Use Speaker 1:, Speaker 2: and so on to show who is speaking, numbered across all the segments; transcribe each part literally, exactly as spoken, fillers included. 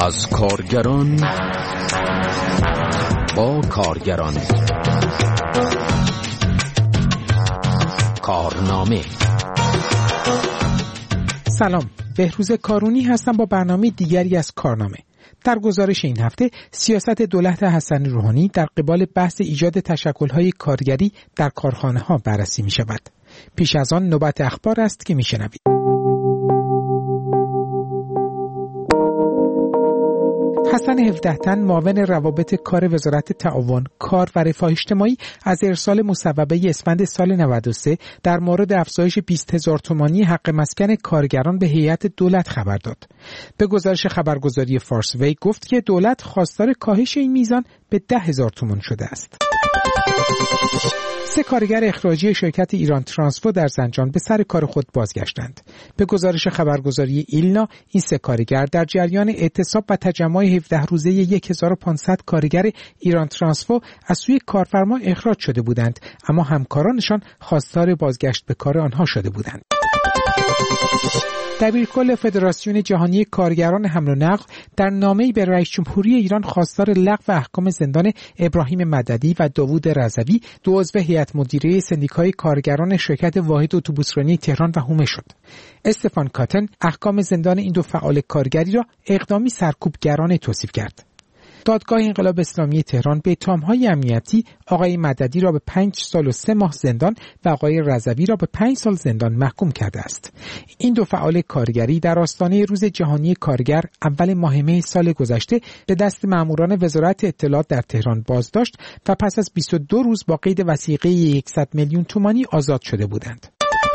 Speaker 1: از کارگران با کارگران. کارنامه.
Speaker 2: سلام، بهروز کارونی هستم با برنامه دیگری از کارنامه. در گزارش این هفته سیاست دولت حسن روحانی در قبال بحث ایجاد تشکل‌های کارگری در کارخانه‌ها بررسی می‌شود. پیش از آن نوبت اخبار است که می‌شنوید. حسن هفده تن معاون روابط کار وزارت تعاون، کار و رفاه اجتماعی از ارسال مصوبه اسفند سال نود و سه در مورد افزایش بیست هزار تومانی حق مسکن کارگران به هیئت دولت خبر داد. به گزارش خبرگزاری فارس وی گفت که دولت خواستار کاهش این میزان به ده هزار تومان شده است. سه کارگر اخراجی شرکت ایران ترانسفو در زنجان به سر کار خود بازگشتند. به گزارش خبرگزاری ایلنا، این سه کارگر در جریان اعتصاب و تجمع هفده روزه هزار و پانصد کارگر ایران ترانسفو از سوی کارفرما اخراج شده بودند، اما همکارانشان خواستار بازگشت به کار آنها شده بودند. دبیرکل فدراسیون جهانی کارگران حمل و نقل در نامه‌ای به رئیس جمهوری ایران خواستار لغو احکام زندان ابراهیم مددی و داوود رضوی، دو عضو هیئت مدیره سندیکای کارگران شرکت واحد اتوبوسرانی تهران و حومه شد. استفان کاتن احکام زندان این دو فعال کارگری را اقدامی سرکوبگرانه توصیف کرد. دادگاه انقلاب اسلامی تهران به اتهام‌های امنیتی آقای مددی را به پنج سال و سه ماه زندان و آقای رضوی را به پنج سال زندان محکوم کرده است. این دو فعال کارگری در آستانه روز جهانی کارگر اول ماه می سال گذشته به دست ماموران وزارت اطلاعات در تهران بازداشت و پس از بیست و دو روز با قید وثیقه صد میلیون تومانی آزاد شده بودند.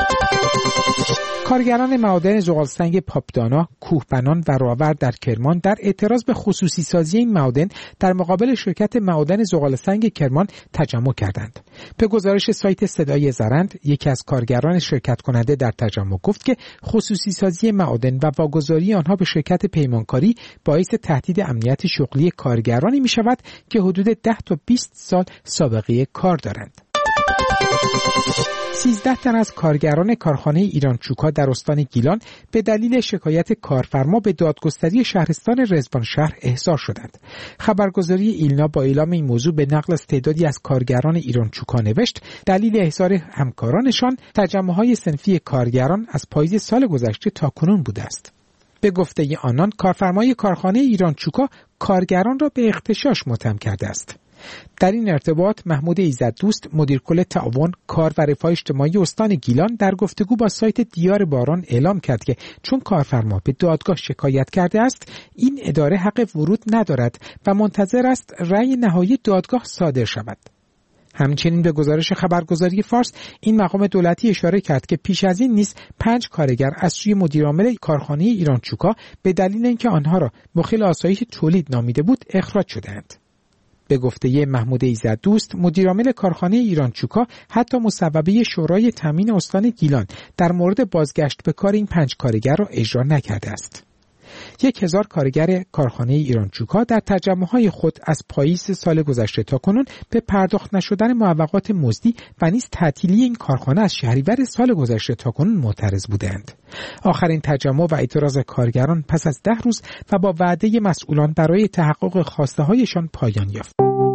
Speaker 2: کارگران معادن زغالسنگ پاپدانا، کوهبنان و راور در کرمان در اعتراض به خصوصی سازی این معادن در مقابل شرکت معادن زغالسنگ کرمان تجمع کردند. به گزارش سایت صدای زرند، یکی از کارگران شرکت کننده در تجمع گفت که خصوصی سازی معادن و واگذاری آنها به شرکت پیمانکاری باعث تهدید امنیت شغلی کارگرانی می شود که حدود ده تا بیست سال سابقه کار دارند. سیزده تن از کارگران کارخانه ایران چوکا در استان گیلان به دلیل شکایت کارفرما به دادگستری شهرستان رضوان شهر احضار شدند. خبرگزاری ایلنا با اعلام این موضوع به نقل از تعدادی از کارگران ایران چوکا نوشت دلیل احضار همکارانشان تجمع‌های صنفی کارگران از پاییز سال گذشته تا کنون بوده است. به گفته آنان کارفرمای کارخانه ایران چوکا کارگران را به اغتشاش متهم کرده است. در این ارتباط محمود ایزددوست، مدیر کل تعاون، کار و رفاه اجتماعی استان گیلان در گفتگو با سایت دیار باران اعلام کرد که چون کارفرما به دادگاه شکایت کرده است، این اداره حق ورود ندارد و منتظر است رأی نهایی دادگاه صادر شود. همچنین به گزارش خبرگزاری فارس، این مقام دولتی اشاره کرد که پیش از این نیز پنج کارگر از سوی مدیرعامل کارخانه ایران چوکا به دلیل اینکه آنها را مخل آسایش تولید نامیده بود اخراج شدند. به گفته محمود ایزددوست، مدیرعامل کارخانه ایران چوکا حتی مصوبه شورای تامین استان گیلان در مورد بازگشت به کار این پنج کارگر را اجرا نکرده است. یک هزار کارگر کارخانه ایران چوکا در تجمع‌های خود از پاییز سال گذشته تا کنون به پرداخت نشدن معوقات مزدی و نیز تعطیلی این کارخانه از شهریور سال گذشته تا کنون معترض بودند. آخرین تجمع و اعتراض کارگران پس از ده روز و با وعده مسئولان برای تحقق خواسته‌هایشان پایان یافت.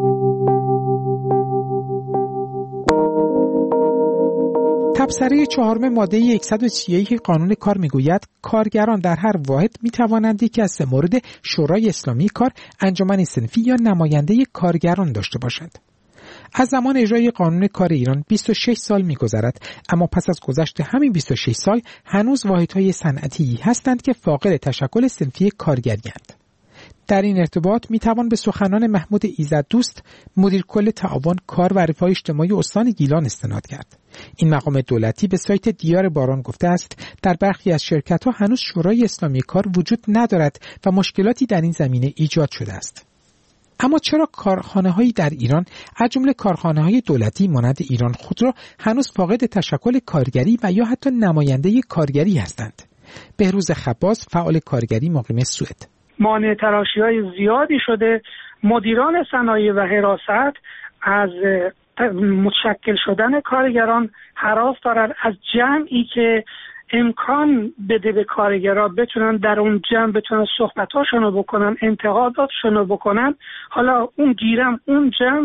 Speaker 2: تبصره چهارم ماده صد و سی و یک قانون کار میگوید کارگران در هر واحد میتوانند یکی از سه مورد شورای اسلامی کار، انجمن صنفی یا نماینده کارگران داشته باشند. از زمان اجرای قانون کار ایران بیست و شش سال می‌گذرد، اما پس از گذشت همین بیست و شش سال هنوز واحدهای صنعتی هستند که فاقد تشکل صنفی کارگری‌اند. در این ارتباط میتوان به سخنان محمود ایزددوست، مدیر کل تعاون، کار و رفاه اجتماعی استان گیلان استناد کرد. این مقام دولتی به سایت دیار باران گفته است در برخی از شرکت‌ها هنوز شورای اسلامی کار وجود ندارد و مشکلاتی در این زمینه ایجاد شده است. اما چرا کارخانه‌هایی در ایران از جمله کارخانه‌های دولتی مانند ایران خودرو هنوز فاقد تشکل کارگری و یا حتی نماینده کارگری هستند؟ بهروز خباز، فعال کارگری مقیم سوئد:
Speaker 3: مانع تراشی‌های زیادی شده. مدیران صنایع و حراست از متشکل شدن کارگران هراس دارند، از جمعی که امکان بده به کارگرها بتونن در اون جمع بتونن صحبتاشونو بکنن، انتقاداتشونو بکنن. حالا اون گیرم اون جمع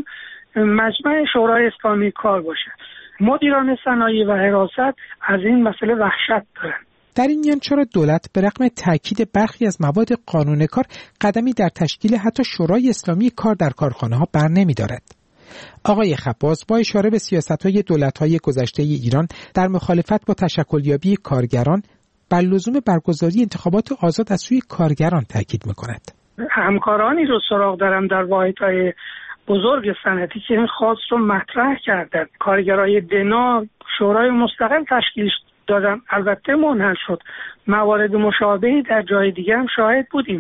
Speaker 3: مجمع شورای اسلامی کار باشه. مدیران صنایع و حراست از این مسئله وحشت دارن.
Speaker 2: در این میان چرا دولت به رغم تاکید برخی از مواد قانون کار قدمی در تشکیل حتی شورای اسلامی کار در کارخانه‌ها بر نمی‌دارد؟ آقای خباز با اشاره به سیاست‌های دولت‌های گذشته ایران در مخالفت با تشکلیابی کارگران بر لزوم برگزاری انتخابات آزاد از سوی کارگران تاکید می‌کند.
Speaker 3: همکارانی رو سراغ دارم در واحدهای بزرگ صنعتی که این خواست رو مطرح کردند. کارگرای دنا شورای مستقل تشکیل دادن، البته منحل شد. موارد مشابهی در جای دیگه هم شاهد بودیم.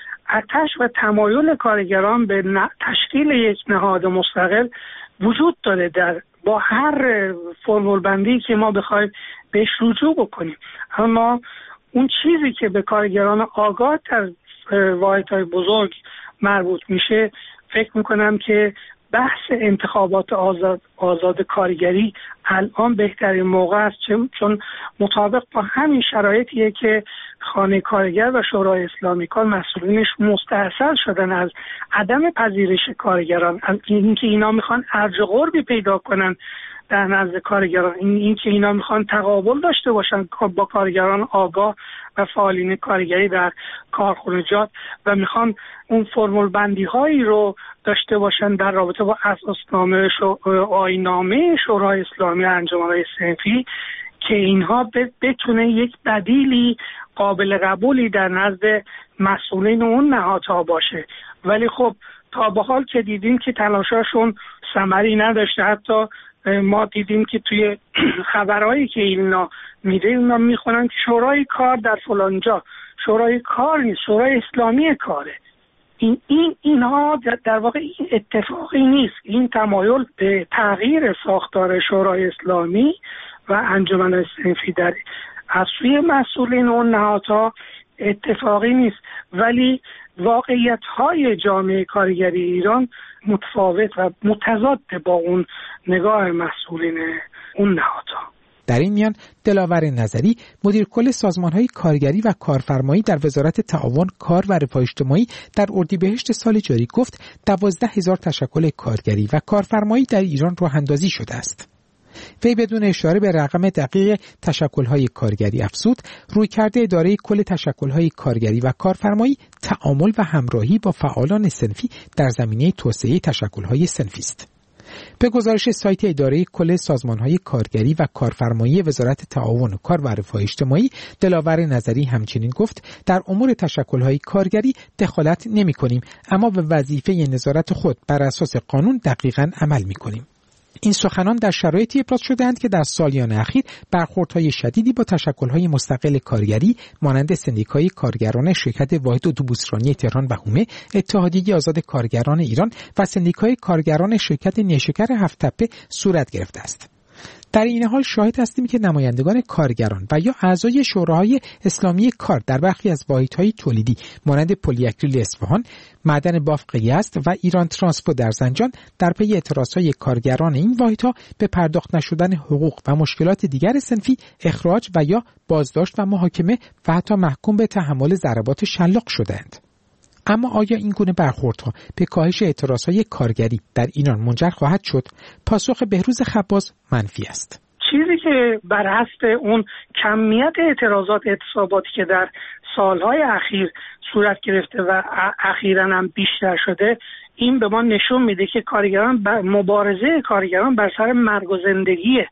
Speaker 3: آتش و تمایل کارگران به تشکیل یک نهاد مستقل وجود داره در با هر فرمول بندی که ما بخوایم بهش رجوع بکنیم. اما اون چیزی که به کارگران آگاه در واحدهای بزرگ مربوط میشه، فکر میکنم که بحث انتخابات آزاد آزاد کارگری الان بهترین موقع است، چون مطابق با همین شرایطیه که خانه کارگر و شورای اسلامی کار مسئولینش مستحصل شدن از عدم پذیرش کارگران، از اینکه اینا میخوان ارج قربی پیدا کنن در نزد کارگران، این اینکه اینا میخوان تقابل داشته باشن با کارگران آگاه و فعالین کارگری در کارخانجات و میخوان اون فرمول بندی هایی رو داشته باشن در رابطه با اساسنامه و آیین‌نامه شورای اسلامی انجمن‌های صنفی که اینها بتونه یک بدیلی قابل قبولی در نزد مسئولین اون نهادها باشه. ولی خب تا به حال که دیدیم که تلاشاشون ثمری نداشته. حتی ما دیدیم که توی خبرهایی که اینا میده اینا میخونن که شورای کار در فلانجا، شورای کار نیست، شورای اسلامی کاره. این این اینها در واقع این اتفاقی نیست. این تمایل به تغییر ساختار شورای اسلامی و انجمن صنفی در از سوی مسئولین اون نهادها اتفاقی نیست، ولی واقعیت‌های جامعه کارگری ایران متفاوت و متضاد با اون نگاه مسئولین اون نهادها.
Speaker 2: در این میان دلاور نظری مدیر کل سازمان‌های کارگری و کارفرمایی در وزارت تعاون کار و رفاه اجتماعی در اردیبهشت سال جاری گفت دوازده هزار تشکل کارگری و کارفرمایی در ایران راه اندازی شده است. وی بدون اشاره به رقم دقیق تشکل‌های کارگری افزود رویکرد اداره کل تشکل‌های کارگری و کارفرمایی تعامل و همراهی با فعالان صنفی در زمینه توسعه تشکل‌های صنفی است. به گزارش سایت اداره کل سازمان‌های کارگری و کارفرمایی وزارت تعاون کار و رفاه اجتماعی دلاور نظری همچنین گفت در امور تشکل‌های کارگری دخالت نمی‌کنیم، اما به وظیفه نظارت خود بر اساس قانون دقیقاً عمل می‌کنیم. این سخنان در شرایطی ابراز شده‌اند که در سالیان اخیر برخوردهای شدیدی با تشکل‌های مستقل کارگری مانند سندیکای کارگران شرکت واحد اتوبوسرانی تهران و هومه، اتحادیه آزاد کارگران ایران و سندیکای کارگران شرکت نیشکر هفت‌تپه صورت گرفته است. در این حال شاهد هستیم که نمایندگان کارگران و یا اعضای شوراهای اسلامی کار در برخی از واحدهای تولیدی مانند پلی‌اکریل اصفهان، معدن بافق یزد و ایران ترانسپو در زنجان در پی اعتراضهای کارگران این واحدها به پرداخت نشدن حقوق و مشکلات دیگر صنفی اخراج و یا بازداشت و محاکمه و حتی محکوم به تحمل ضربات شلاق شدند. اما آیا این گونه برخوردها به کاهش اعتراضهای کارگری در ایران منجر خواهد شد؟ پاسخ بهروز خباز منفی است.
Speaker 3: چیزی که بر حسب اون کمیت اعتراضات اعتصاباتی که در سالهای اخیر صورت گرفته و اخیراً هم بیشتر شده، این به ما نشون میده که کارگران بر مبارزه کارگران بر سر مرگ و زندگیه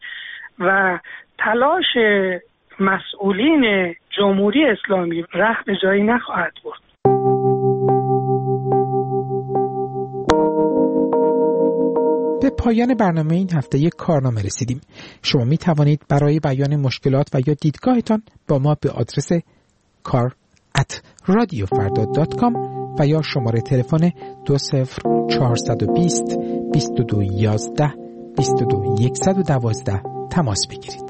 Speaker 3: و تلاش مسئولین جمهوری اسلامی ره به جایی نخواهد برد.
Speaker 2: به پایان برنامه این هفته یک کارنامه رسیدیم. شما می توانید برای بیان مشکلات و یا دیدگاهتان با ما به آدرس کار ات رادیو فردا دات کام و یا شماره تلفن دو صفر چهارصد و بیست بیست و دو یازده بیست و دو صد و دوازده تماس بگیرید.